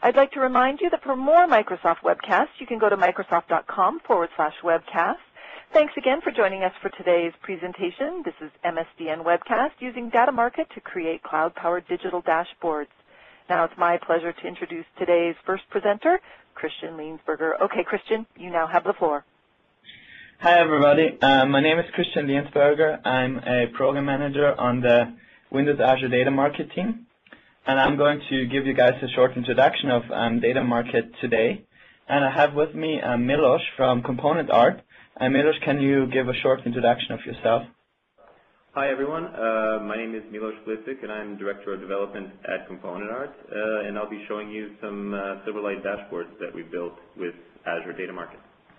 I'd like to remind you that for more Microsoft webcasts, you can go to microsoft.com/webcast. Thanks again for joining us for today's presentation. This is MSDN Webcast using Data Market to create cloud-powered digital dashboards. Now it's my pleasure to introduce today's first presenter, Christian Liensberger. Okay, Christian, you now have the floor. Hi, everybody. My name is Christian Liensberger. I'm a program manager on the Windows Azure Data Market team. And I'm going to give you guys a short introduction of Data Market today. And I have with me Milos from Component Art. Milos, can you give a short introduction of yourself? Hi, everyone. My name is Milos Glisic, and I'm Director of Development at Component Art. And I'll be showing you some Silverlight dashboards that we built with Azure Data Market.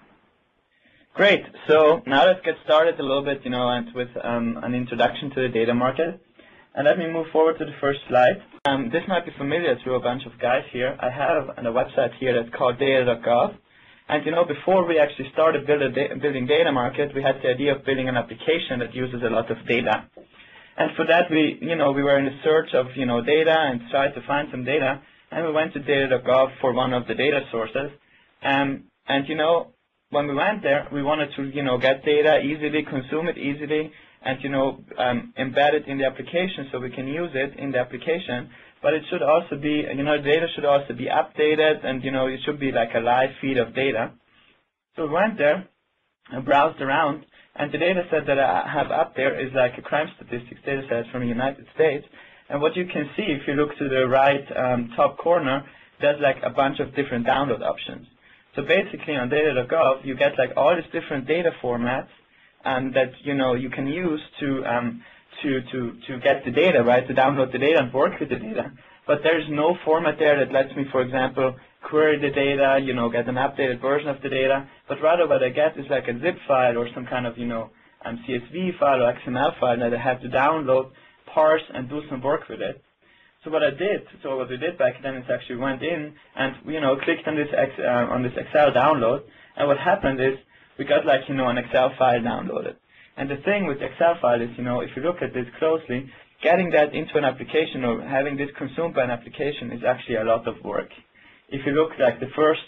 Great. So now let's get started a little bit, and with an introduction to the Data Market. And let me move forward to the first slide. This might be familiar to a bunch of guys here. I have a website here that's called data.gov. And before we actually started building Data Market, we had the idea of building an application that uses a lot of data. And for that, we were in the search of, data and tried to find some data. And we went to data.gov for one of the data sources. And when we went there, we wanted to, get data easily, consume it easily, and embed it in the application so we can use it in the application. But it should also be, data should also be updated, and it should be like a live feed of data. So we went there and browsed around, and the data set that I have up there is like a crime statistics data set from the United States. And what you can see, if you look to the right top corner, there's like a bunch of different download options. So basically on data.gov, you get like all these different data formats that you can use to get the data, right? To download the data and work with the data. But there's no format there that lets me, for example, query the data, get an updated version of the data. But rather, what I get is like a zip file or some kind of CSV file or XML file that I have to download, parse, and do some work with it. So what we did back then is actually went in and clicked on this Excel download, and what happened is we got like an Excel file downloaded. And the thing with the Excel file is if you look at this closely, getting that into an application or having this consumed by an application is actually a lot of work. If you look like the first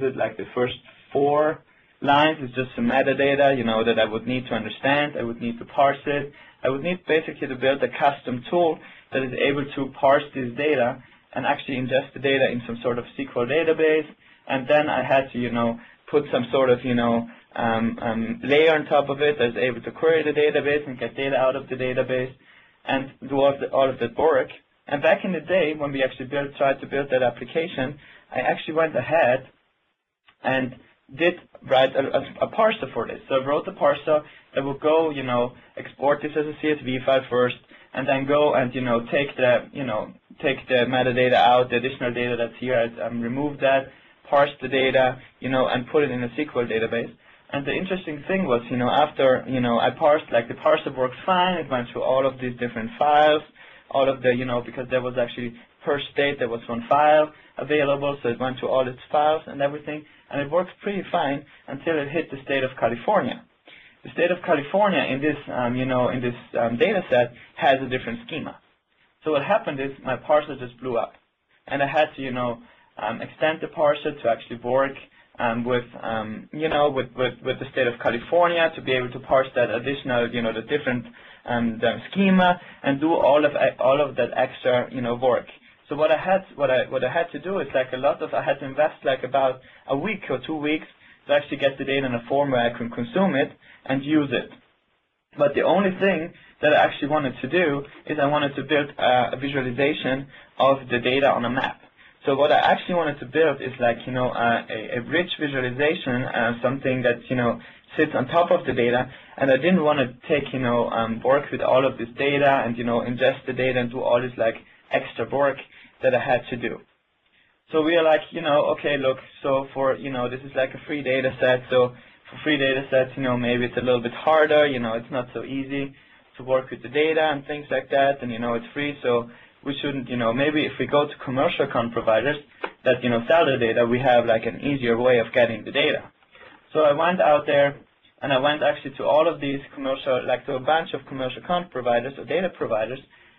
4 lines is just some metadata that I would need to understand. I would need to parse it. I would need basically to build a custom tool that is able to parse this data and actually ingest the data in some sort of SQL database. And then I had to, put some sort of, layer on top of it that's able to query the database and get data out of the database and do all of that work. And back in the day, when we actually tried to build that application, I actually went ahead and did write a parser for this. So I wrote a parser that would go, export this as a CSV file first, and then go and take the metadata out, the additional data that's here, remove that, parse the data, and put it in a SQL database. And the interesting thing was, after I parsed, like the parser worked fine. It went through all of these different files, all of the because there was actually per state there was one file available, so it went through all its files and everything, and it worked pretty fine until it hit the state of California. The state of California in this, data set has a different schema. So what happened is my parser just blew up, and I had to, extend the parser to actually work with the state of California to be able to parse that additional, the different schema and do all of that extra, work. So what I had to do is I had to invest like about a week or 2 weeks to actually get the data in a form where I can consume it and use it. But the only thing that I actually wanted to do is I wanted to build a visualization of the data on a map. So what I actually wanted to build is like, a rich visualization, something that, sits on top of the data. And I didn't want to take, work with all of this data and, ingest the data and do all this like extra work that I had to do. So we are like, okay, look, so for, this is like a free data set. So for free data sets, maybe it's a little bit harder, it's not so easy to work with the data and things like that. And, it's free. So we shouldn't, maybe if we go to commercial account providers that, sell the data, we have like an easier way of getting the data. So I went out there and I went actually to all of these commercial, like to a bunch of commercial account providers or data providers,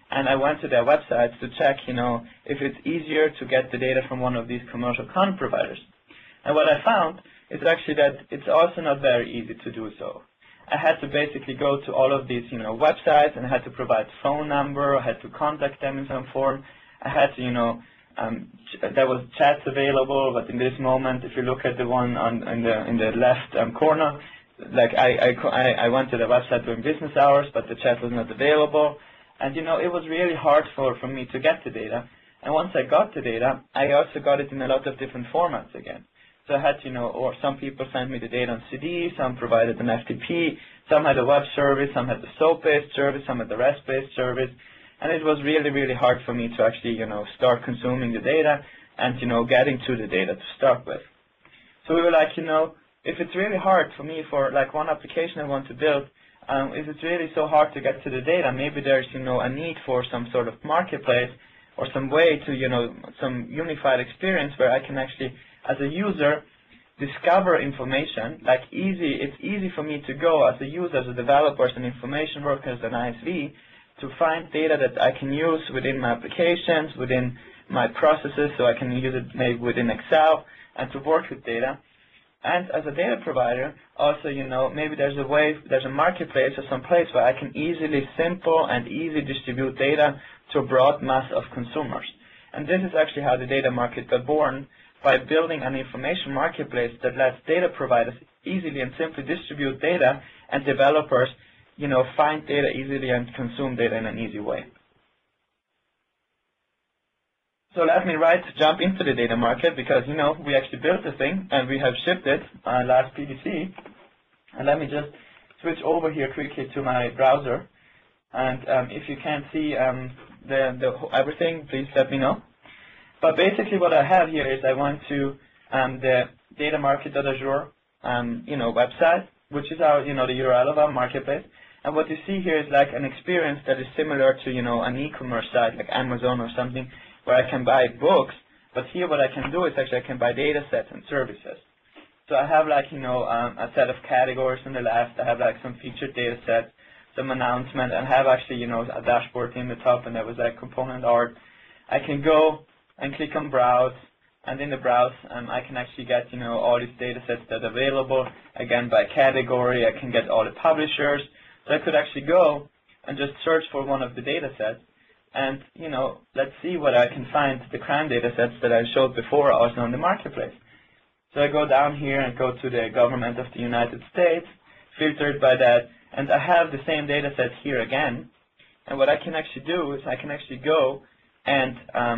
and I went to their websites to check, if it's easier to get the data from one of these commercial content providers. And what I found is actually that it's also not very easy to do so. I had to basically go to all of these, websites, and I had to provide phone number. I had to contact them in some form. I had to, there was chats available, but in this moment, if you look at the one in the left corner, like I went to the website during business hours, but the chat was not available. And, it was really hard for me to get the data. And once I got the data, I also got it in a lot of different formats again. So I had, or some people sent me the data on CD, some provided an FTP, some had a web service, some had the SOAP-based service, some had the REST-based service. And it was really, really hard for me to actually, start consuming the data and, getting to the data to start with. So we were like, if it's really hard for me for like one application I want to build, if it's really so hard to get to the data, maybe there's, a need for some sort of marketplace or some way to, some unified experience where I can actually, as a user, discover information. Like it's easy for me to go as a user, as a developer, as an information worker, as an ISV, to find data that I can use within my applications, within my processes, so I can use it maybe within Excel, and to work with data. And as a data provider, also, maybe there's a marketplace or some place where I can simple and easy distribute data to a broad mass of consumers. And this is actually how the data market got born, by building an information marketplace that lets data providers easily and simply distribute data, and developers, find data easily and consume data in an easy way. So let me jump into the data market, because, we actually built the thing and we have shipped it last PDC. And let me just switch over here quickly to my browser. And if you can't see everything, please let me know. But basically what I have here is I went to the datamarket.azure website, which is our, the URL of our marketplace. And what you see here is like an experience that is similar to, an e-commerce site like Amazon or something, where I can buy books. But here what I can do is actually I can buy data sets and services. So I have like, a set of categories on the left. I have like some featured data sets, some announcement, and have actually, a dashboard in the top, and there was like component art. I can go and click on browse, and in the browse I can actually get all these data sets that are available, again by category. I can get all the publishers, so I could actually go and just search for one of the data sets, and let's see what I can find, the crime data sets that I showed before also on the marketplace. So I go down here and go to the government of the United States, filtered by that, and I have the same data set here again. And what I can actually do is I can actually go and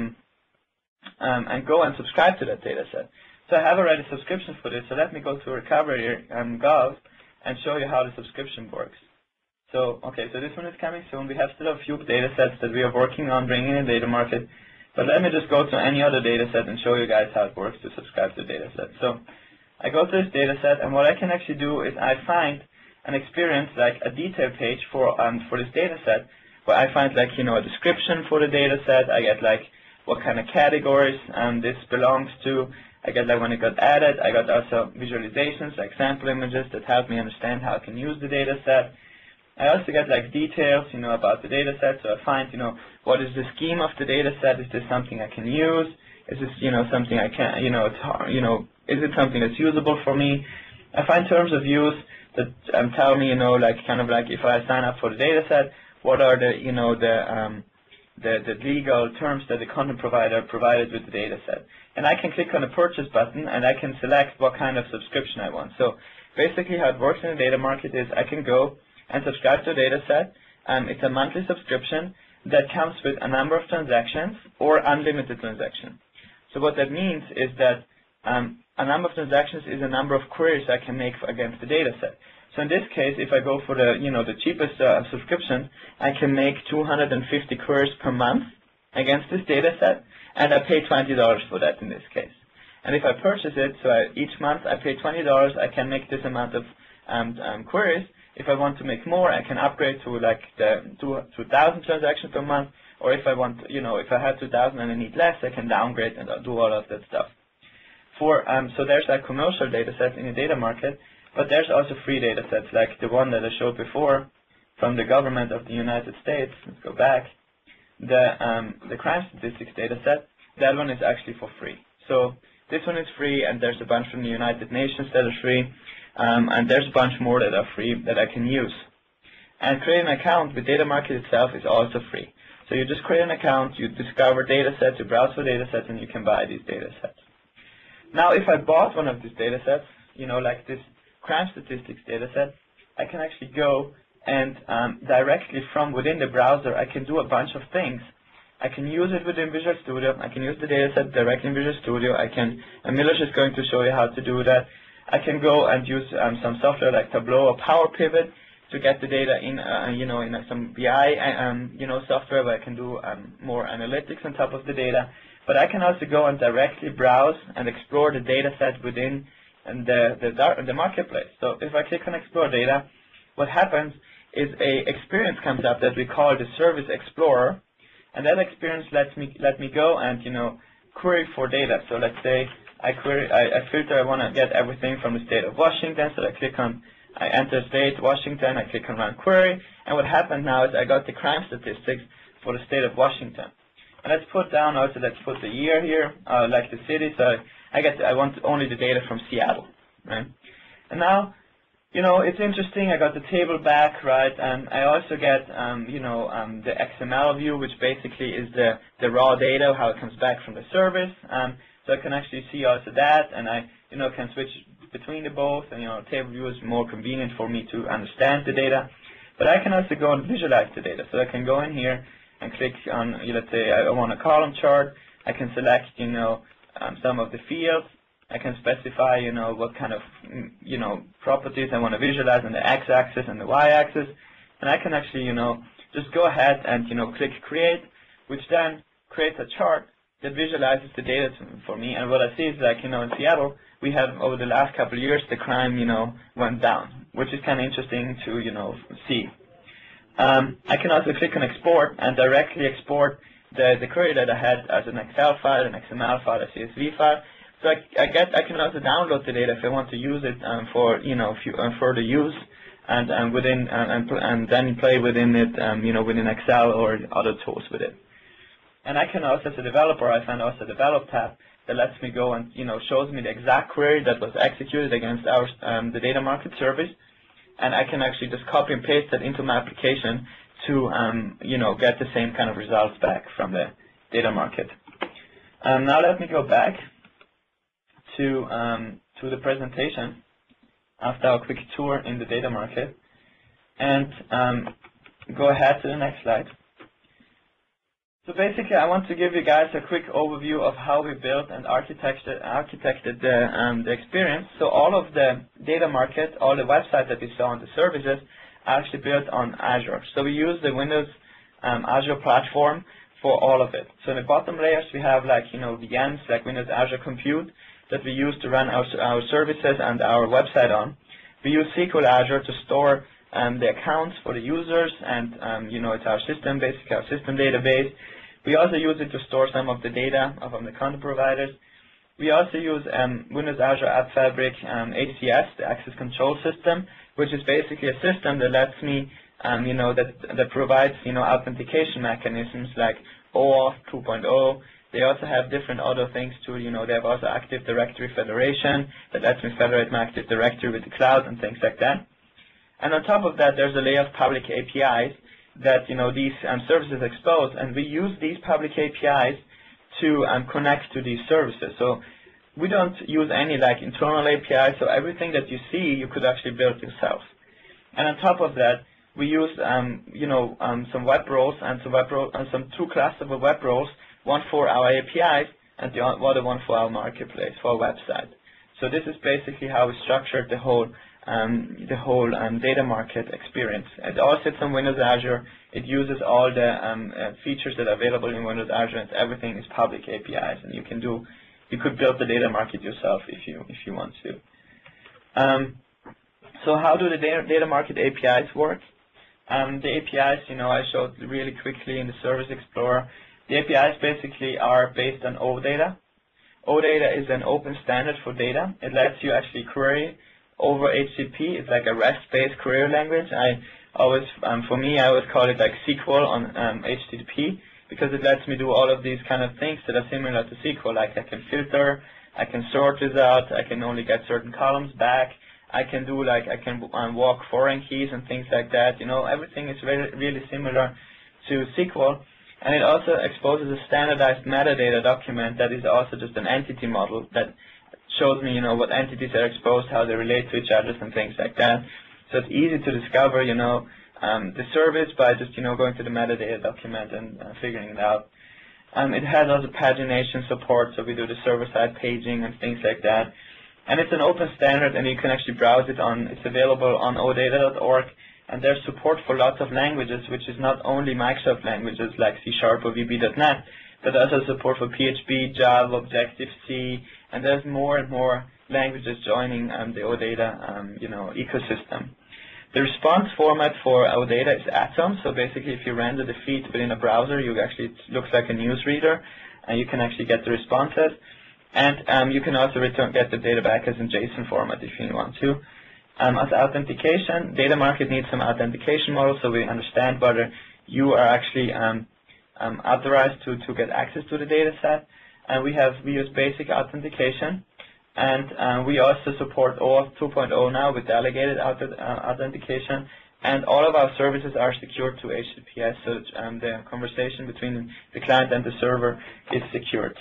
go and subscribe to that data set. So I have already a subscription for this, so let me go to Recovery Gov and show you how the subscription works. So, okay, so this one is coming soon. We have still a few data sets that we are working on bringing in the data market, but let me just go to any other data set and show you guys how it works to subscribe to the data set. So I go to this data set, and what I can actually do is I find an experience, like a detail page for this data set, where I find like, a description for the data set. I get like what kind of categories this belongs to. I get like when it got added, I got also visualizations, like sample images that help me understand how I can use the data set. I also get like details, about the data set. So I find, what is the scheme of the data set? Is this something I can use? Is this, something I can, is it something that's usable for me? I find terms of use that tell me, like kind of like if I sign up for the data set, what are the, the legal terms that the content provider provided with the data set. And I can click on the purchase button, and I can select what kind of subscription I want. So basically how it works in the data market is I can go and subscribe to a data set. It's a monthly subscription that comes with a number of transactions or unlimited transactions. So what that means is that a number of transactions is a number of queries I can make against the data set. So in this case, if I go for the, the cheapest subscription, I can make 250 queries per month against this data set, and I pay $20 for that in this case. And if I purchase it, so each month I pay $20, I can make this amount of queries. If I want to make more, I can upgrade to like the 2,000 transactions per month, or if I want, if I have 2,000 and I need less, I can downgrade and do all of that stuff. So there's like commercial data sets in the data market, but there's also free data sets like the one that I showed before from the government of the United States. Let's go back. the crime statistics data set, that one is actually for free. So this one is free, and there's a bunch from the United Nations that are free, and there's a bunch more that are free that I can use. And creating an account with Data Market itself is also free. So you just create an account, you discover data sets, you browse for data sets, and you can buy these data sets. Now, if I bought one of these data sets, like this crime statistics data set, I can actually go and directly from within the browser, I can do a bunch of things. I can use it within Visual Studio. I can use the data set directly in Visual Studio. And Milos is going to show you how to do that. I can go and use some software like Tableau or Power Pivot to get the data in, in some BI, software where I can do more analytics on top of the data. But I can also go and directly browse and explore the data set within the marketplace. So if I click on Explore Data, what happens is a experience comes up that we call the Service Explorer, and that experience let me go and query for data. So let's say I filter, I want to get everything from the state of Washington, so I enter state Washington, I click on Run Query, and what happened now is I got the crime statistics for the state of Washington. And let's put the year here, like the city, so I want only the data from Seattle, right? And now, it's interesting, I got the table back, right, and I also get, the XML view, which basically is the raw data, how it comes back from the service, so I can actually see also that, and I, can switch between the both, and, table view is more convenient for me to understand the data, but I can also go and visualize the data, so I can go in here and click on, let's say I want a column chart, I can select, some of the fields, I can specify, what kind of, properties I want to visualize on the x-axis and the y-axis, and I can actually, just go ahead and, click Create, which then creates a chart that visualizes the data for me. And what I see is like, in Seattle, we have over the last couple of years, the crime, went down, which is kind of interesting to, see. I can also click on Export and directly export the query that I had as an Excel file, an XML file, a CSV file. So I can also download the data if I want to use it for further use, and then play within it, within Excel or other tools with it. And I can also, as a developer, I found also a Develop tab that lets me go and shows me the exact query that was executed against our the Data Market service, and I can actually just copy and paste that into my application to get the same kind of results back from the Data Market. Now let me go back to the presentation after our quick tour in the Data Market, and go ahead to the next slide. So basically, I want to give you guys a quick overview of how we built and architected the experience. So all of the Data Market, all the websites that we saw on the services, are actually built on Azure. So we use the Windows Azure platform for all of it. So in the bottom layers, we have like VMs, like Windows Azure Compute, that we use to run our services and our website on. We use SQL Azure to store the accounts for the users, and it's our system, basically our system database. We also use it to store some of the data from the content providers. We also use Windows Azure App Fabric ACS, the Access Control System, which is basically a system that lets me, that provides, authentication mechanisms like OAuth 2.0. They also have different other things too. They have also Active Directory Federation that lets me federate my Active Directory with the cloud and things like that. And on top of that, there's a layer of public APIs that these services expose, and we use these public APIs to connect to these services. So we don't use any like internal APIs. So everything that you see, you could actually build yourself. And on top of that, we use some web roles and some two classes of web roles. One for our APIs and the other one for our marketplace, for our website. So this is basically how we structured the whole Data Market experience. It all sits on Windows Azure. It uses all the features that are available in Windows Azure, and everything is public APIs. And you could build the Data Market yourself if you want to. So how do the Data Market APIs work? The APIs, I showed really quickly in the Service Explorer. The APIs basically are based on OData. OData is an open standard for data. It lets you actually query over HTTP. It's like a REST-based query language. For me, I always call it like SQL on HTTP, because it lets me do all of these kind of things that are similar to SQL. Like I can filter, I can sort results, I can only get certain columns back, I can do like, I can walk foreign keys and things like that. You know, everything is really similar to SQL. And it also exposes a standardized metadata document that is also just an entity model that shows me, you know, what entities are exposed, how they relate to each other and things like that. So it's easy to discover, you know, the service by just, you know, going to the metadata document and figuring it out. It has also pagination support, so we do the server-side paging and things like that. And it's an open standard, and you can actually browse it on, it's available on odata.org, and there's support for lots of languages, which is not only Microsoft languages like C# or VB.NET, but also support for PHP, Java, Objective-C, and there's more and more languages joining the OData, you know, ecosystem. The response format for OData is Atom, so basically if you render the feed within a browser, it looks like a newsreader, and you can actually get the responses. And you can also get the data back as in JSON format if you want to. As authentication, Data Market needs some authentication models, so we understand whether you are actually authorized to get access to the data set. And we use basic authentication. And we also support OAuth 2.0 now with delegated authentication, and all of our services are secured to HTTPS, so the conversation between the client and the server is secured.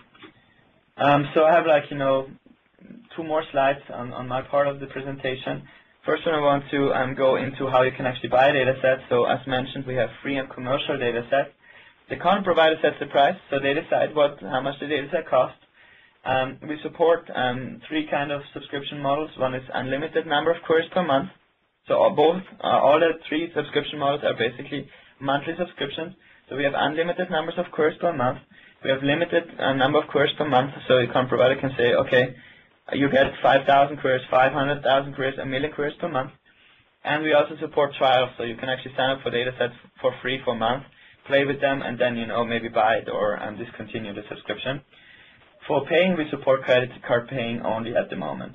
So I have, like, you know, 2 more slides on my part of the presentation. First one, I want to go into how you can actually buy data sets. So as mentioned, we have free and commercial data sets. The content provider sets the price, so they decide how much the data set costs. We support 3 kind of subscription models. One is unlimited number of queries per month. So all the 3 subscription models are basically monthly subscriptions. So we have unlimited numbers of queries per month. We have limited number of queries per month. So the content provider can say, okay, you get 5,000 queries, 500,000 queries, 1 million queries per month. And we also support trials. So you can actually sign up for data sets for free for a month, play with them, and then, you know, maybe buy it or discontinue the subscription. For paying, we support credit card paying only at the moment.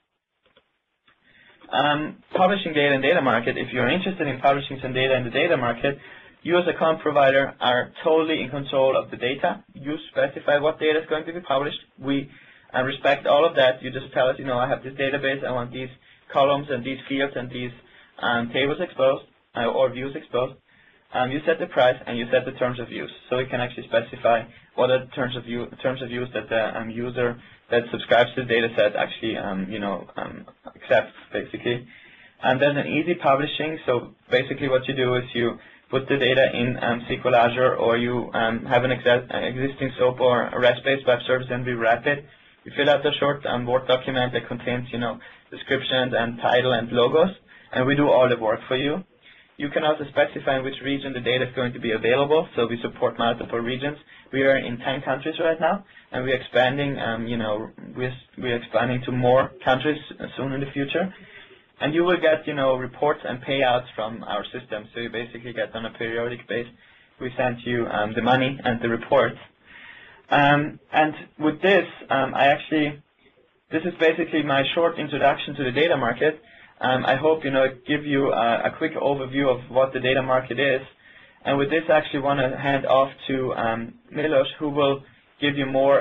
Publishing data in Data Market. If you're interested in publishing some data in the Data Market, you as a content provider are totally in control of the data. You specify what data is going to be published. We respect all of that. You just tell us, you know, I have this database, I want these columns and these fields and these tables exposed or views exposed. You set the price and you set the terms of use. So we can actually specify what are the terms of use that the user that subscribes to the data set actually accepts, basically. And there's an easy publishing. So basically what you do is you put the data in SQL Azure, or you have an existing SOAP or a REST-based web service, and we wrap it. You fill out a short Word document that contains, you know, descriptions and title and logos, and we do all the work for you. You can also specify in which region the data is going to be available, so we support multiple regions. We are in 10 countries right now, and we're expanding, we're expanding to more countries soon in the future. And you will get, you know, reports and payouts from our system, so you basically get on a periodic basis. We send you the money and the reports. And with this, this is basically my short introduction to the Data Market. I hope, you know, give you a quick overview of what the Data Market is. And with this, I actually want to hand off to Milos, who will give you more,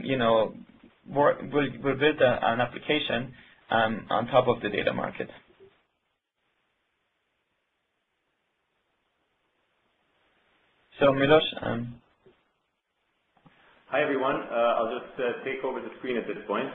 will build an application on top of the Data Market. So Milos. Hi everyone. I'll just take over the screen at this point.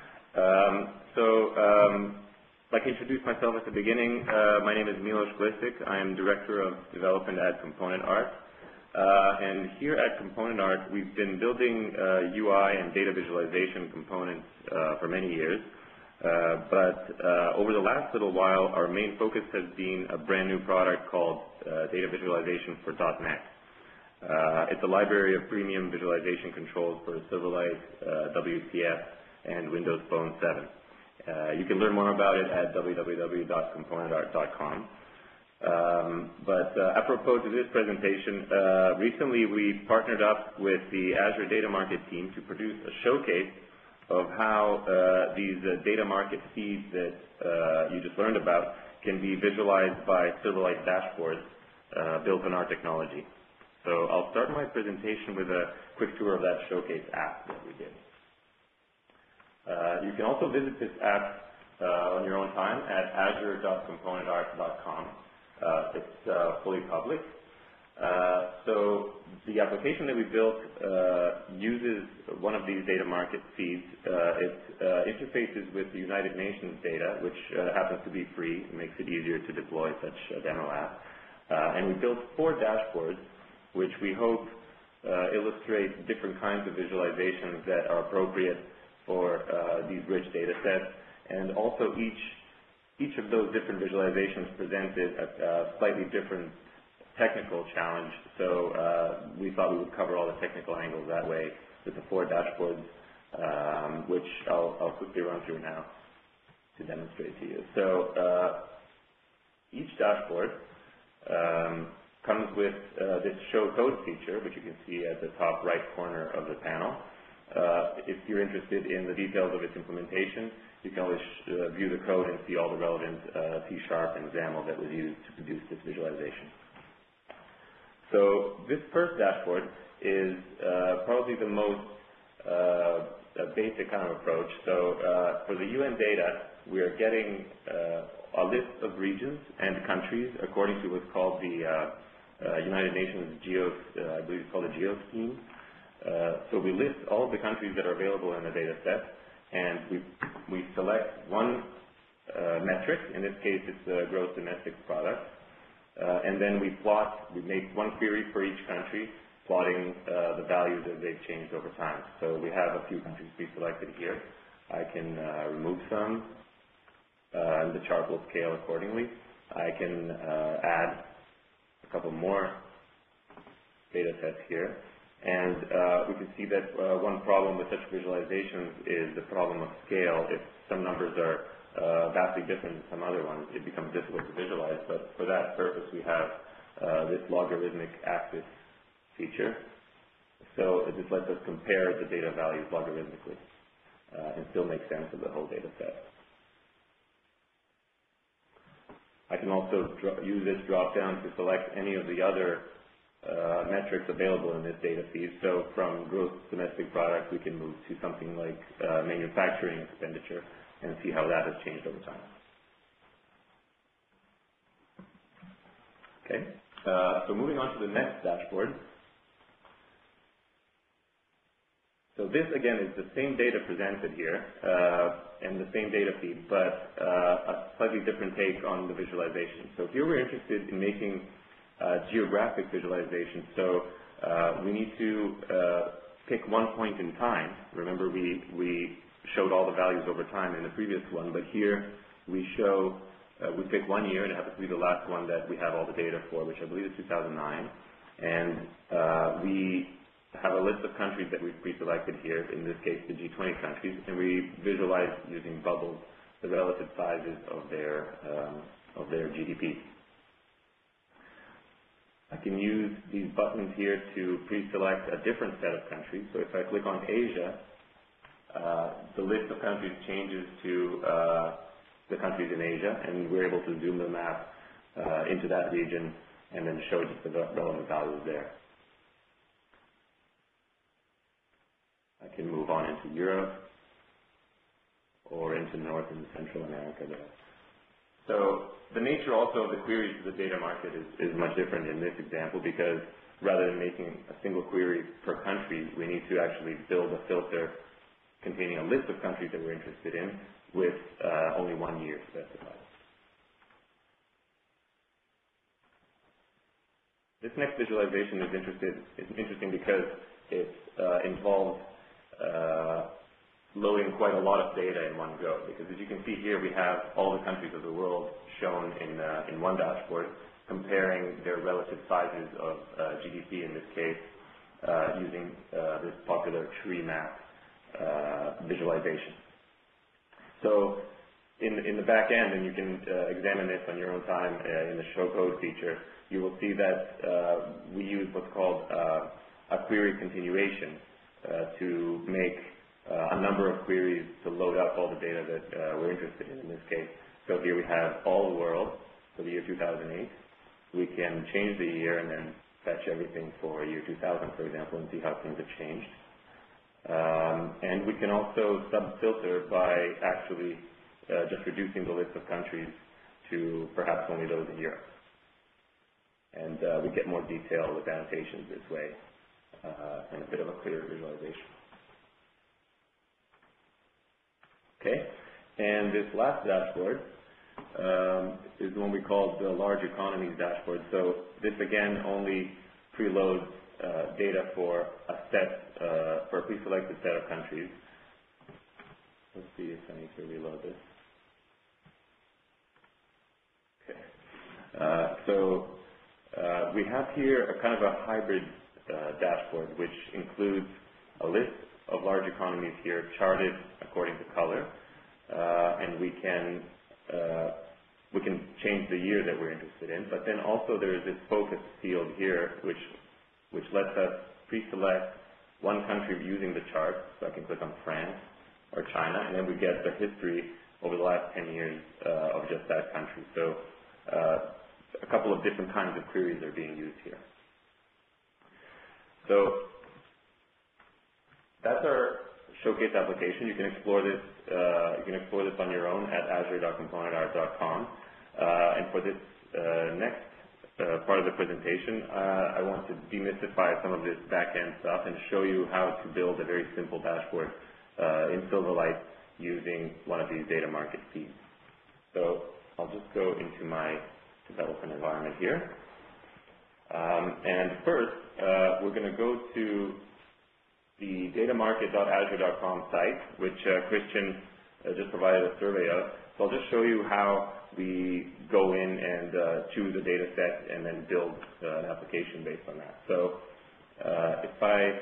Like I introduced myself at the beginning, my name is Milos Glisic. I am Director of Development at Component Art. And here at Component Art, we've been building UI and data visualization components for many years. But over the last little while, our main focus has been a brand new product called Data Visualization for .NET. It's a library of premium visualization controls for Silverlight, WCF, and Windows Phone 7. You can learn more about it at www.componentart.com. But apropos to this presentation, recently we partnered up with the Azure Data Market team to produce a showcase of how these data market feeds that you just learned about can be visualized by Silverlight dashboards built on our technology. So I'll start my presentation with a quick tour of that Showcase app that we did. You can also visit this app on your own time at azure.componentart.com. It's fully public. So the application that we built uses one of these data market feeds. It interfaces with the United Nations data, which happens to be free. It makes it easier to deploy such a demo app. And we built 4 dashboards, which we hope illustrate different kinds of visualizations that are appropriate for these rich data sets. And also each of those different visualizations presented a slightly different technical challenge, so we thought we would cover all the technical angles that way with the 4 dashboards, which I'll quickly run through now to demonstrate to you. So each dashboard comes with this show code feature, which you can see at the top right corner of the panel. If you're interested in the details of its implementation, you can always view the code and see all the relevant C# and XAML that was used to produce this visualization. So this first dashboard is probably the most basic kind of approach. So for the UN data, we are getting a list of regions and countries according to what's called the United Nations I believe it's called the GEO scheme. So we list all of the countries that are available in the data set, and we select one metric. In this case, it's the gross domestic product. And then we make one query for each country, plotting the values as they've changed over time. So we have a few countries pre-selected here. I can remove some, and the chart will scale accordingly. I can add a couple more data sets here. And we can see that one problem with such visualizations is the problem of scale. If some numbers are vastly different than some other ones, it becomes difficult to visualize. But for that purpose, we have this logarithmic axis feature. So it just lets us compare the data values logarithmically and still make sense of the whole data set. I can also use this drop-down to select any of the other metrics available in this data feed. So from gross domestic product, we can move to something like manufacturing expenditure and see how that has changed over time. Okay, so moving on to the next dashboard. So this, again, is the same data presented here and the same data feed, but a slightly different take on the visualization. So here we're interested in making geographic visualization. So we need to pick one point in time. Remember, we showed all the values over time in the previous one, but here we pick 1 year, and it happens to be the last one that we have all the data for, which I believe is 2009. And we have a list of countries that we've pre-selected here, in this case the G20 countries, and we visualize using bubbles the relative sizes of their GDP. I can use these buttons here to pre-select a different set of countries. So if I click on Asia, the list of countries changes to the countries in Asia, and we're able to zoom the map into that region and then show just the relevant values there. I can move on into Europe or into North and Central America there. So the nature also of the queries to the data market is much different in this example, because rather than making a single query per country, we need to actually build a filter containing a list of countries that we're interested in with only 1 year specified. This next visualization is interesting because it involves loading quite a lot of data in one go, because as you can see here, we have all the countries of the world shown in one dashboard, comparing their relative sizes of GDP in this case, using this popular tree map visualization. So in the back end, and you can examine this on your own time in the show code feature, you will see that we use what's called a query continuation to make a number of queries to load up all the data that we're interested in this case. So here we have all the world for the year 2008. We can change the year and then fetch everything for year 2000, for example, and see how things have changed. And we can also sub-filter by actually just reducing the list of countries to perhaps only those in Europe. And we get more detail with annotations this way and a bit of a clearer visualization. Okay, and this last dashboard is the one we call the large economies dashboard. So this again only preloads data for a set, for a pre-selected set of countries. Let's see if I need to reload this. Okay, so we have here a kind of a hybrid dashboard, which includes a list of large economies here charted according to color, and we can change the year that we're interested in. But then also there is this focus field here, which lets us pre-select one country using the chart. So I can click on France or China, and then we get the history over the last 10 years of just that country. So a couple of different kinds of queries are being used here. So that's our showcase application. You can explore this. You can explore this on your own at azure.componentart.com. And for this next part of the presentation, I want to demystify some of this back-end stuff and show you how to build a very simple dashboard in Silverlight using one of these data market feeds. So I'll just go into my development environment here. And first, we're going to go to the datamarket.azure.com site, which Christian just provided a survey of. So I'll just show you how we go in and choose a data set and then build an application based on that. So if I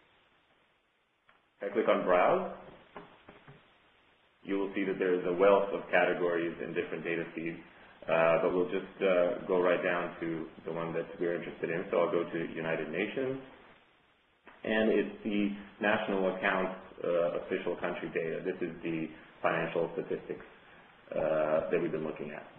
click on Browse, you will see that there is a wealth of categories and different data feeds, but we'll just go right down to the one that we're interested in. So I'll go to United Nations, and it's the national accounts official country data. This is the financial statistics that we've been looking at.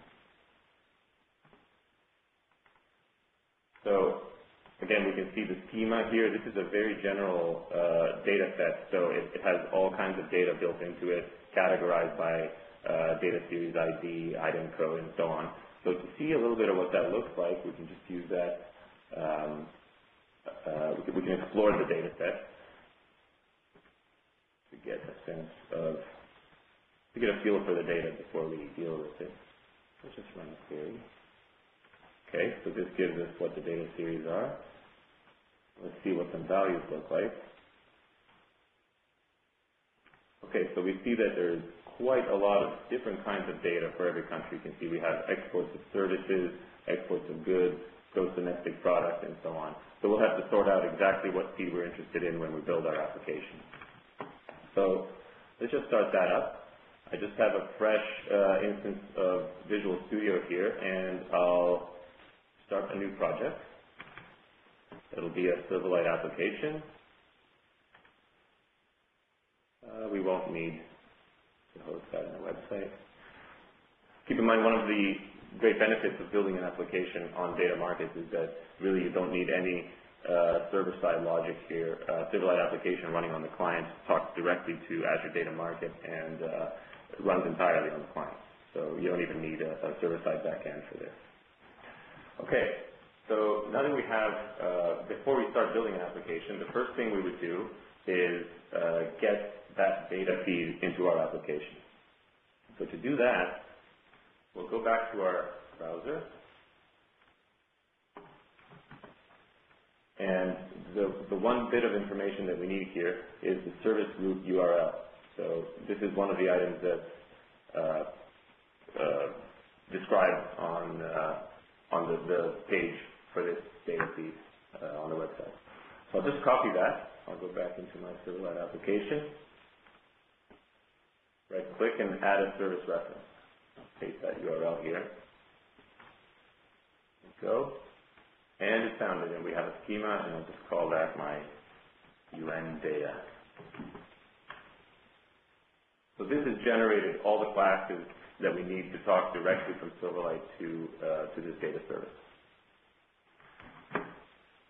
So again, we can see the schema here. This is a very general data set, so it has all kinds of data built into it, categorized by data series ID, item code, and so on. So to see a little bit of what that looks like, we can just use that. We can explore the data set to get a sense of, to get a feel for the data before we deal with it. Let's just run a query. Okay, so this gives us what the data series are. Let's see what some values look like. Okay, so we see that there's quite a lot of different kinds of data for every country. You can see we have exports of services, exports of goods, gross domestic product, and so on. So we'll have to sort out exactly what feed we're interested in when we build our application. So let's just start that up. I just have a fresh instance of Visual Studio here, and I'll start a new project. It'll be a Silverlight application. We won't need to host that on the website. Keep in mind, one of the great benefits of building an application on data markets is that really you don't need any server-side logic here. Silverlight application running on the client talks directly to Azure Data Market and runs entirely on the client. So you don't even need a server-side backend for this. Okay, so now that we have, before we start building an application, the first thing we would do is get that data feed into our application. So to do that, we'll go back to our browser, and the one bit of information that we need here is the service root URL. So this is one of the items that's described on the page for this data feed on the website. So I'll just copy that. I'll go back into my Silverlight application, right-click, and add a service reference. I'll paste that URL here. Go. And it's found it, and we have a schema, and I'll just call that my UN data. So this has generated all the classes that we need to talk directly from Silverlight to this data service.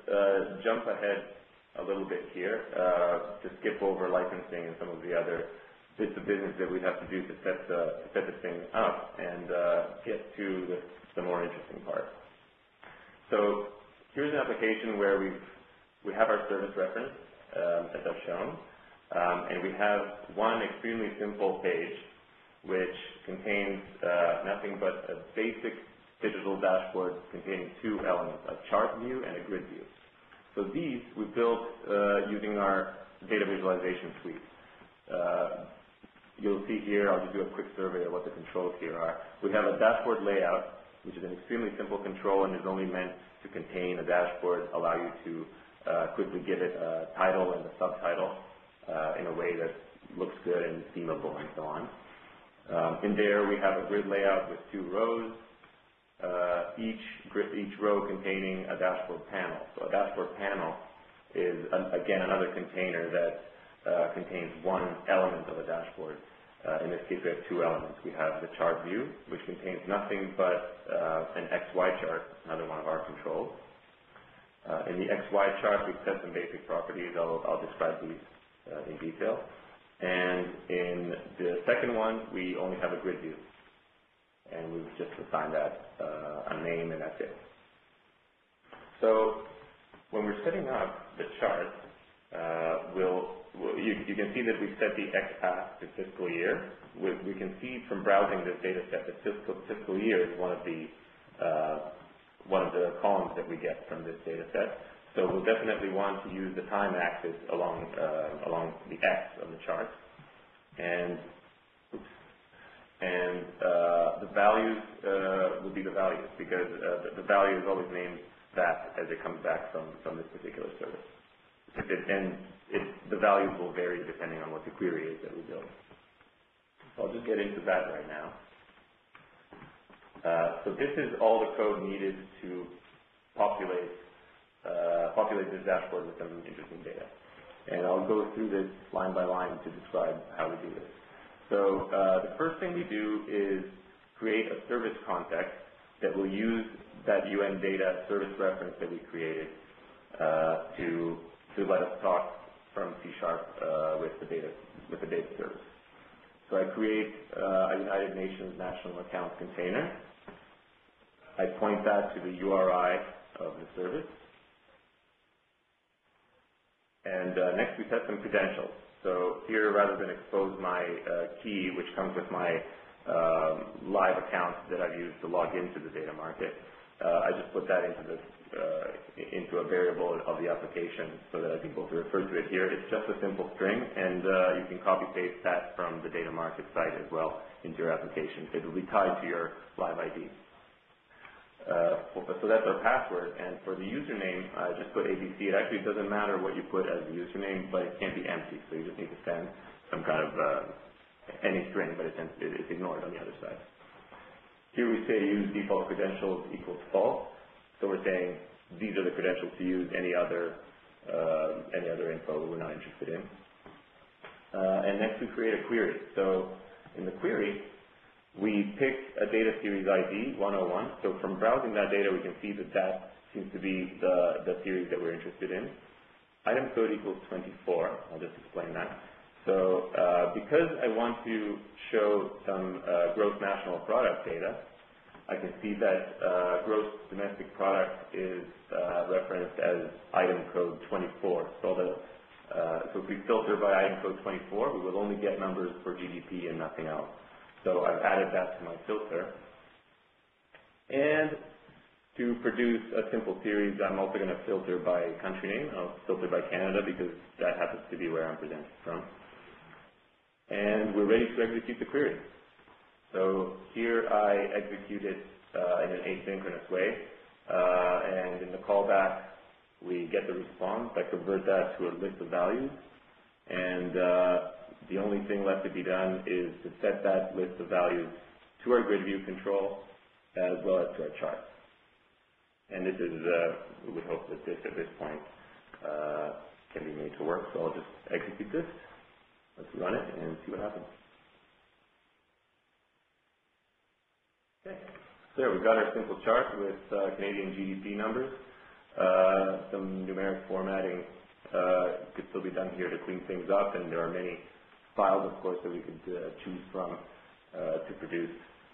jump ahead a little bit here to skip over licensing and some of the other bits of business that we'd have to do to set this thing up and get to the more interesting part. So here's an application where we have our service reference, as I've shown, and we have one extremely simple page which contains nothing but a basic digital dashboard containing two elements, a chart view and a grid view. So these we built using our data visualization suite. You'll see here, I'll just do a quick survey of what the controls here are. We have a dashboard layout, which is an extremely simple control and is only meant to contain a dashboard, allow you to quickly give it a title and a subtitle in a way that looks good and themable and so on. In there, we have a grid layout with two rows, each row containing a dashboard panel. So a dashboard panel is, again, another container that contains one element of a dashboard. In this case, we have two elements. We have the chart view, which contains nothing but an XY chart, another one of our controls. In the XY chart, we've set some basic properties. I'll describe these in detail. And in the second one, we only have a grid view. And we've just assigned that a name, and that's it. So when we're setting up the chart, you can see that we've set the X path to fiscal year. We can see from browsing this data set that fiscal year is one of the columns that we get from this data set. So we'll definitely want to use the time axis along the X of the chart. And the values will be the values, because the value is always named that as it comes back from this particular service. The values will vary depending on what the query is that we build. So I'll just get into that right now. So this is all the code needed to populate this dashboard with some interesting data. And I'll go through this line by line to describe how we do this. So the first thing we do is create a service context that will use that UN data service reference that we created to let us talk from C# with the data service. So I create a United Nations National Accounts container. I point that to the URI of the service. And next we set some credentials. So here, rather than expose my key, which comes with my live account that I've used to log into the data market, I just put that into a variable of the application so that I can both refer to it here. It's just a simple string, and you can copy-paste that from the data market site as well into your application. It will be tied to your live ID. So that's our password, and for the username, I just put ABC. It actually doesn't matter what you put as the username, but it can't be empty, so you just need to send some kind of any string, but it's ignored on the other side. Here we say use default credentials equals false, so we're saying these are the credentials to use, any other info we're not interested in. And next we create a query. So in the query, we pick a data series ID, 101. So from browsing that data, we can see that seems to be the series that we're interested in. Item code equals 24. I'll just explain that. So because I want to show some gross national product data, I can see that gross domestic product is referenced as item code 24. So if we filter by item code 24, we will only get numbers for GDP and nothing else. So I've added that to my filter. And to produce a simple series, I'm also going to filter by country name. I'll filter by Canada because that happens to be where I'm presented from. And we're ready to execute the query. So here I execute it in an asynchronous way. And in the callback, we get the response. I convert that to a list of values. And the only thing left to be done is to set that list of values to our grid view control as well as to our chart. And this is, we would hope that this at this point can be made to work. So I'll just execute this. Let's run it and see what happens. Okay. So there, we've got our simple chart with Canadian GDP numbers. Some numeric formatting could still be done here to clean things up, and there are many files, of course, that we could choose from to produce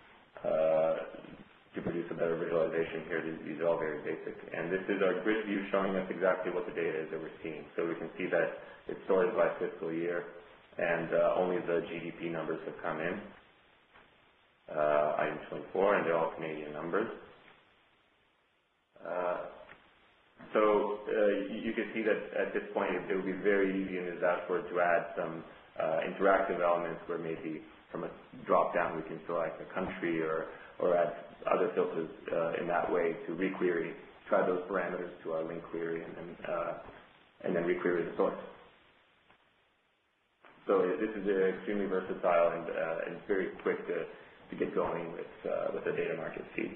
a better visualization here. These are all very basic. And this is our grid view showing us exactly what the data is that we're seeing. So we can see that it's sorted by fiscal year, and only the GDP numbers have come in, item 24, and they're all Canadian numbers. So you can see that at this point it would be very easy in this dashboard to add some interactive elements where maybe from a drop-down we can select a country or add other filters in that way to requery, try those parameters to our link query, and then requery the source. So this is extremely versatile and very quick to get going with the data market feed.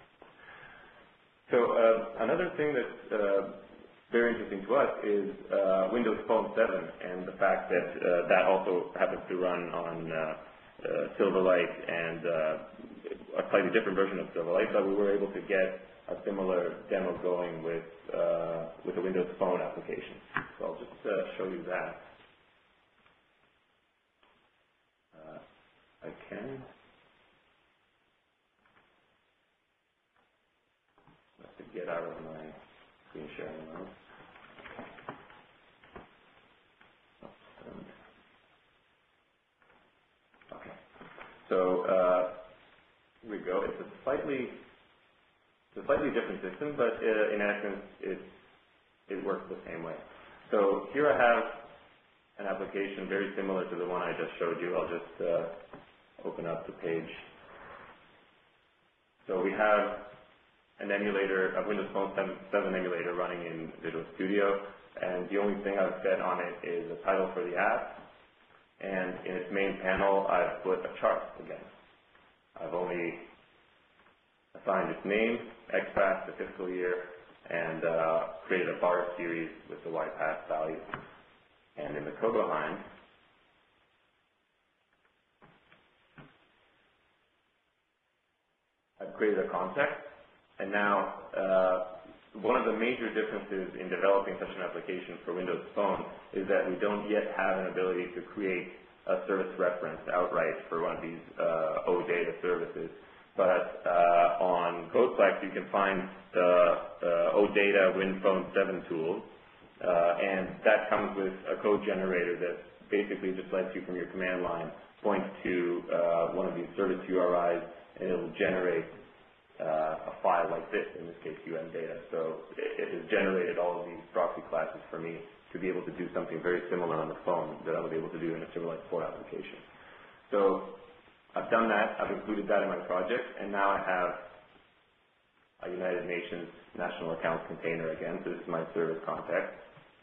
So another thing that's very interesting to us is Windows Phone 7 and the fact that that also happens to run on Silverlight and a slightly different version of Silverlight, but we were able to get a similar demo going with a Windows Phone application. So I'll just show you that. I can. To get out of my screen sharing mode. Okay. So here we go. It's a slightly different system, but in essence, it works the same way. So here I have an application very similar to the one I just showed you. I'll just open up the page. So we have an emulator, a Windows Phone 7 emulator running in Visual Studio, and the only thing I've set on it is a title for the app, and in its main panel I've put a chart again. I've only assigned its name, XPath, the fiscal year, and created a bar series with the YPath value. And in the code behind, I've created a context. And now, one of the major differences in developing such an application for Windows Phone is that we don't yet have an ability to create a service reference outright for one of these OData services. But on GoSplex, you can find the OData WinPhone 7 tool, and that comes with a code generator that basically just lets you from your command line point to one of these service URIs, and it will generate a file like this, in this case data. So it has generated all of these proxy classes for me to be able to do something very similar on the phone that I was able to do in a Silverlight 4 application. So I've done that, I've included that in my project, and now I have a United Nations National Accounts container again, so this is my service context.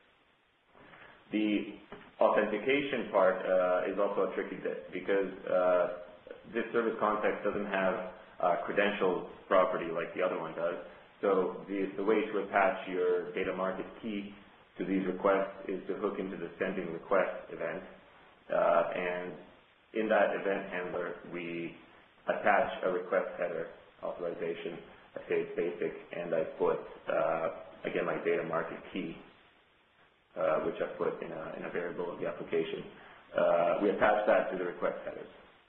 The authentication part is also a tricky bit because this service context doesn't have credentials property like the other one does. So the way to attach your data market key to these requests is to hook into the sending request event. And in that event handler, we attach a request header authorization. I say it's basic, and I put, again, my data market key, which I put in a variable of the application. We attach that to the request headers.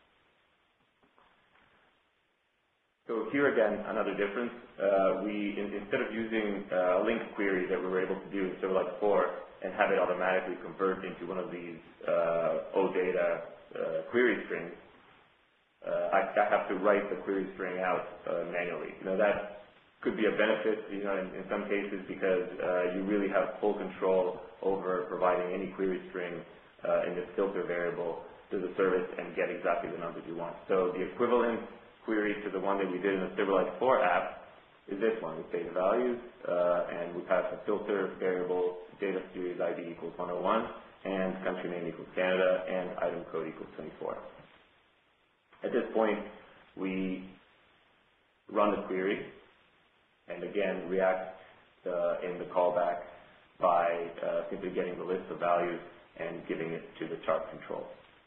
So here again, another difference. Instead of using a link query that we were able to do in Silverlight 4 and have it automatically convert into one of these OData query strings, I have to write the query string out manually. Now that could be a benefit, in some cases because you really have full control over providing any query string in this filter variable to the service and get exactly the numbers you want. So the equivalent query to the one that we did in the Silverlight 4 app is this one. We say the values, and we pass a filter variable data series ID equals 101, and country name equals Canada, and item code equals 24. At this point, we run the query, and again, react in the callback by simply getting the list of values and giving it to the chart control.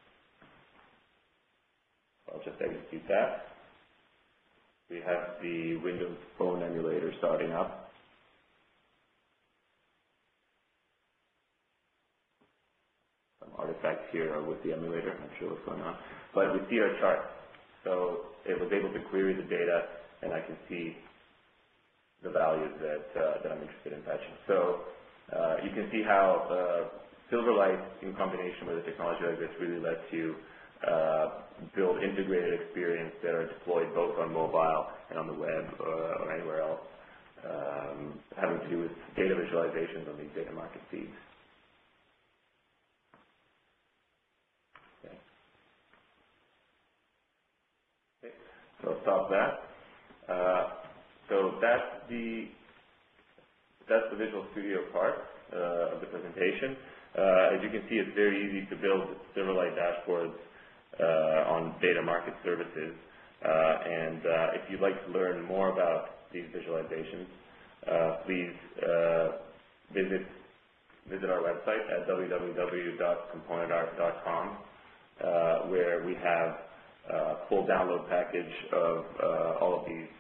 I'll just execute that. We have the Windows Phone emulator starting up. effect here with the emulator. I'm not sure what's going on. But we see our chart. So it was able to query the data, and I can see the values that I'm interested in fetching. So you can see how Silverlight, in combination with a technology like this, really lets you build integrated experience that are deployed both on mobile and on the web or anywhere else, having to do with data visualizations on these data market feeds. Okay. So I'll stop that. So that's the Visual Studio part of the presentation. As you can see, it's very easy to build Silverlight dashboards on data market services. And if you'd like to learn more about these visualizations, please visit our website at www.componentart.com, where we have a full download package of all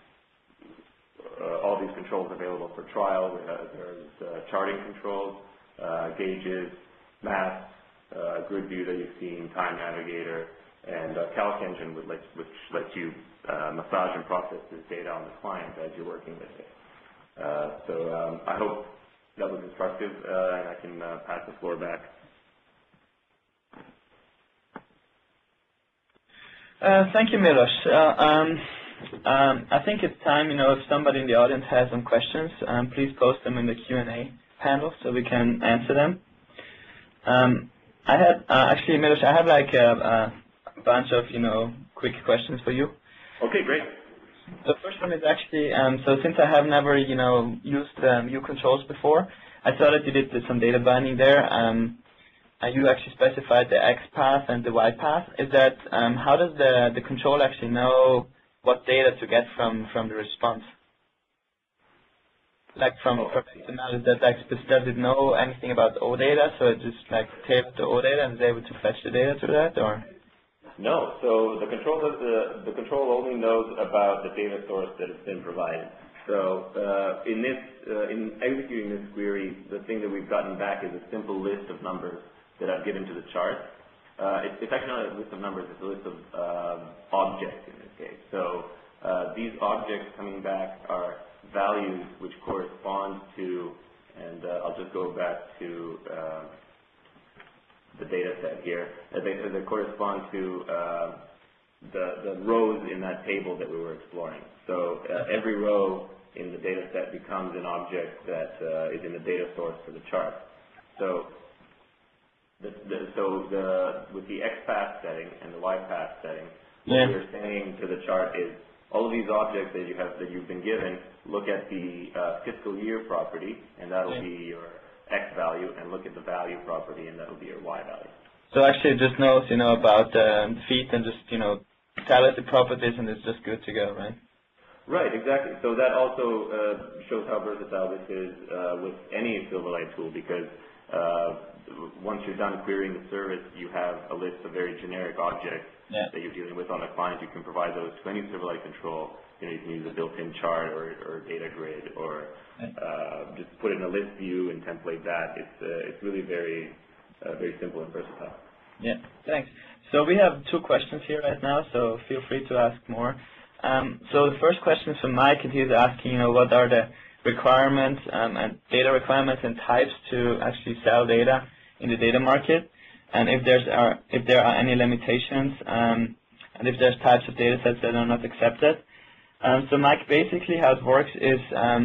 these controls available for trial. There's charting controls, gauges, maps, grid view that you've seen, time navigator, and Calc Engine, which lets you massage and process this data on the client as you're working with it. So I hope that was instructive, and I can pass the floor back. Thank you, Milos. I think it's time, if somebody in the audience has some questions, please post them in the Q&A panel so we can answer them. I had, actually, Milos, I have like a bunch of, quick questions for you. Okay, great. The first one is actually, so since I have never, used view controls before, I saw that you did some data binding there. You actually specified the X path and the Y path. Is that, how does the control actually know what data to get from the response? Like from XML, is that like, does it know anything about O data? So it just like takes the O data and is able to fetch the data to that, or? No. So the control only knows about the data source that has been provided. So in executing this query, the thing that we've gotten back is a simple list of numbers that I've given to the chart. It's actually not a list of numbers, it's a list of objects in this case. So these objects coming back are values which correspond to, and I'll just go back to the data set here. They correspond to the rows in that table that we were exploring. So every row in the data set becomes an object that is in the data source for the chart. So with the X path setting and the Y path setting, what we're saying to the chart is all of these objects that you've been given, look at the fiscal year property, and that'll be your X value, and look at the value property, and that'll be your Y value. So actually it just knows, about the feet and just, tell it the properties, and it's just good to go, right? Right, exactly. So that also shows how versatile this is with any Silverlight tool, because once you're done querying the service, you have a list of very generic objects that you're dealing with on the client. You can provide those to any Silverlight control. You can use a built-in chart or data grid, or just put it in a list view and template that. It's really very simple and versatile. Yeah, thanks. So we have 2 questions here right now, so feel free to ask more. So the first question is from Mike, and he's asking, what are the requirements and data requirements and types to actually sell data in the data market, and if there are any limitations, and if there's types of data sets that are not accepted. So Mike, basically how it works is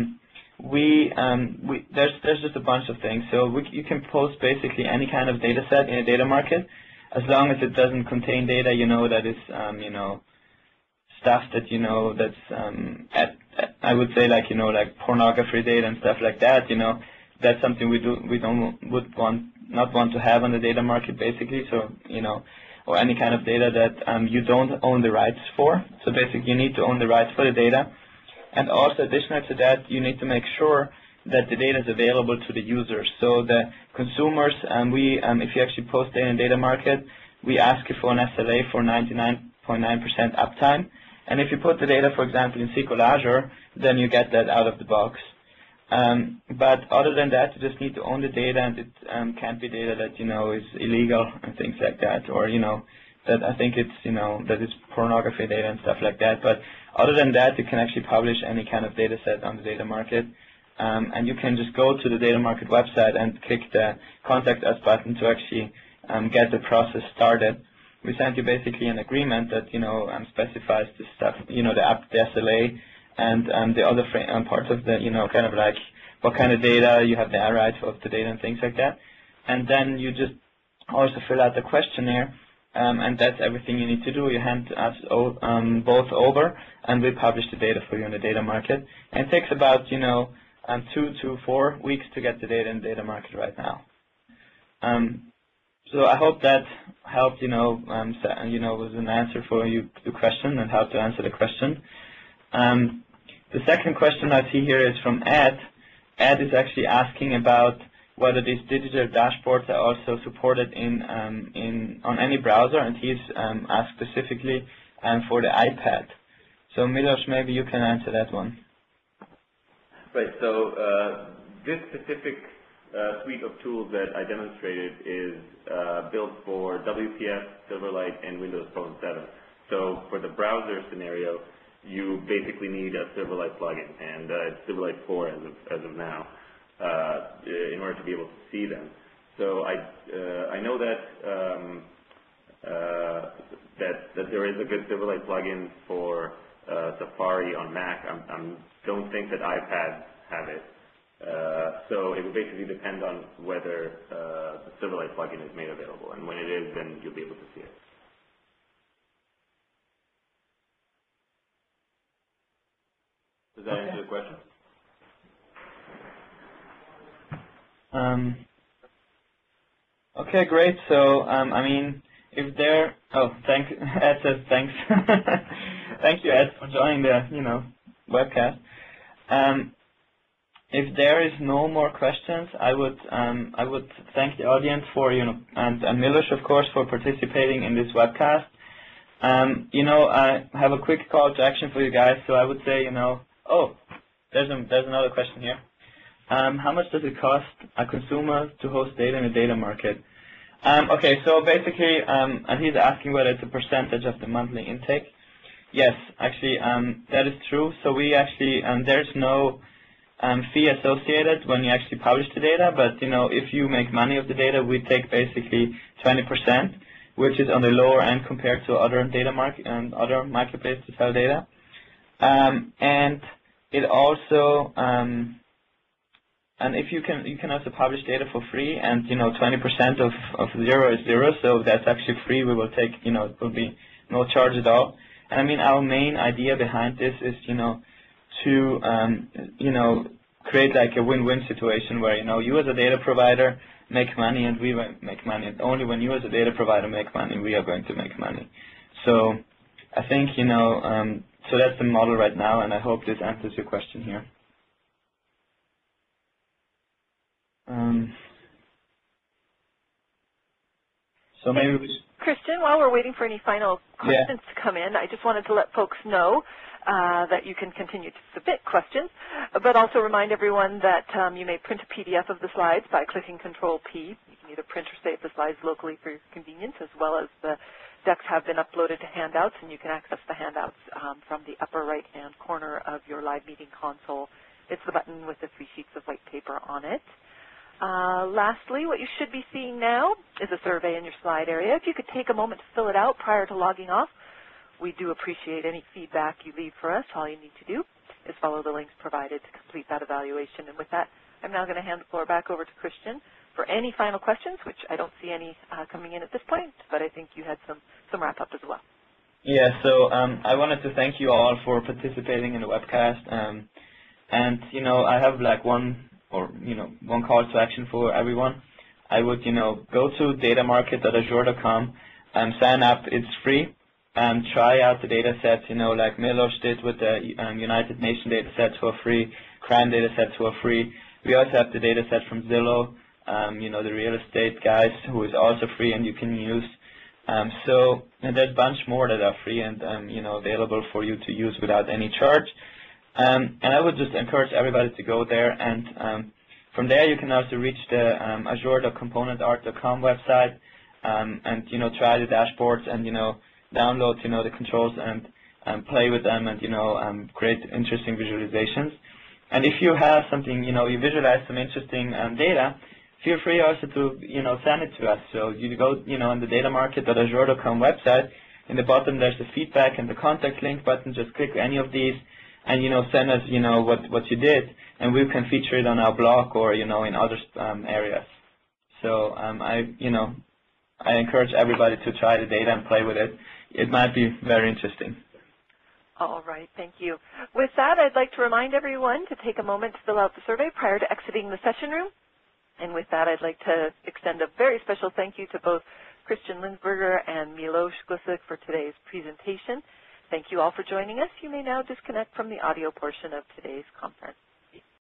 there's just a bunch of things. So you can post basically any kind of data set in a data market, as long as it doesn't contain data, that is, stuff that, that's, I would say like, like pornography data and stuff like that, that's something we not want to have on the data market basically. So, or any kind of data that you don't own the rights for. So basically you need to own the rights for the data. And also additional to that, you need to make sure that the data is available to the users. So the consumers, if you actually post data in data market, we ask you for an SLA for 99.9% uptime. And if you put the data, for example, in SQL Azure, then you get that out of the box. But other than that, you just need to own the data, and it can't be data that is illegal and things like that, or that I think it's that it's pornography data and stuff like that. But other than that, you can actually publish any kind of data set on the data market, and you can just go to the data market website and click the Contact Us button to actually get the process started. We sent you basically an agreement that specifies the stuff, the SLA, and the other parts of the kind of like what kind of data you have the right of the data and things like that. And then you just also fill out the questionnaire, and that's everything you need to do. You hand us both over, and we publish the data for you in the data market. And it takes about 2 to 4 weeks to get the data in the data market right now. So I hope that helped, was an answer for you the question and how to answer the question. The second question I see here is from Ed. Ed is actually asking about whether these digital dashboards are also supported on any browser, and he's asked specifically for the iPad. So Milos, maybe you can answer that one. Right. So this specific suite of tools that I demonstrated is built for WPS, Silverlight, and Windows Phone 7. So for the browser scenario, you basically need a Silverlight plugin, and it's Silverlight 4 as of now, in order to be able to see them. So I know that that there is a good Silverlight plugin for Safari on Mac. I don't think that iPads have it. So it will basically depend on whether the Silverlight plugin is made available, and when it is, then you'll be able to see it. Does that answer the question? Okay, great. So, I mean, if there, Ed says thanks. Thank you, Ed, for joining the, webcast. If there is no more questions, I would thank the audience for, and Milos, of course, for participating in this webcast. I have a quick call to action for you guys. So I would say, oh, there's another question here. How much does it cost a consumer to host data in a data market? Okay, so basically, and he's asking whether it's a percentage of the monthly intake. Yes, actually, that is true. So we actually, there's no fee associated when you actually publish the data, but if you make money of the data, we take basically 20%, which is on the lower end compared to other data market and other marketplaces to sell data. And it also, and if you can also publish data for free, and 20% of 0 is 0, so that's actually free. We will take, it will be no charge at all. And I mean, our main idea behind this is, to create like a win-win situation where you as a data provider make money and we make money, and only when you as a data provider make money, we are going to make money. So I think so that's the model right now, and I hope this answers your question here. So maybe we should... Christian, while we're waiting for any final questions to come in, I just wanted to let folks know that you can continue to submit questions, but also remind everyone that you may print a PDF of the slides by clicking Control-P. You can either print or save the slides locally for your convenience, as well as the decks have been uploaded to handouts, and you can access the handouts from the upper right-hand corner of your live meeting console. It's the button with the 3 sheets of white paper on it. Lastly, what you should be seeing now is a survey in your slide area. If you could take a moment to fill it out prior to logging off, we do appreciate any feedback you leave for us. All you need to do is follow the links provided to complete that evaluation. And with that, I'm now going to hand the floor back over to Christian for any final questions, which I don't see any coming in at this point, but I think you had some wrap-up as well. Yeah, so I wanted to thank you all for participating in the webcast. And, I have like one call to action for everyone. I would, go to datamarket.azure.com and sign up. It's free. And try out the data sets, like Milos did with the United Nations data sets for free, crime data sets for free. We also have the data set from Zillow, the real estate guys, who is also free and you can use. And there's a bunch more that are free and, available for you to use without any charge. And I would just encourage everybody to go there, and from there you can also reach the azure.componentart.com website, and try the dashboards and download the controls and play with them and create interesting visualizations. And if you have something you visualize some interesting data, feel free also to send it to us. So you go on the datamarket.azure.com website. In the bottom there's the feedback and the contact link button. Just click any of these and send us what you did, and we can feature it on our blog or in other areas. So I encourage everybody to try the data and play with it. It might be very interesting. All right, thank you. With that, I'd like to remind everyone to take a moment to fill out the survey prior to exiting the session room. And with that, I'd like to extend a very special thank you to both Christian Lindsberger and Milos Glisic for today's presentation. Thank you all for joining us. You may now disconnect from the audio portion of today's conference.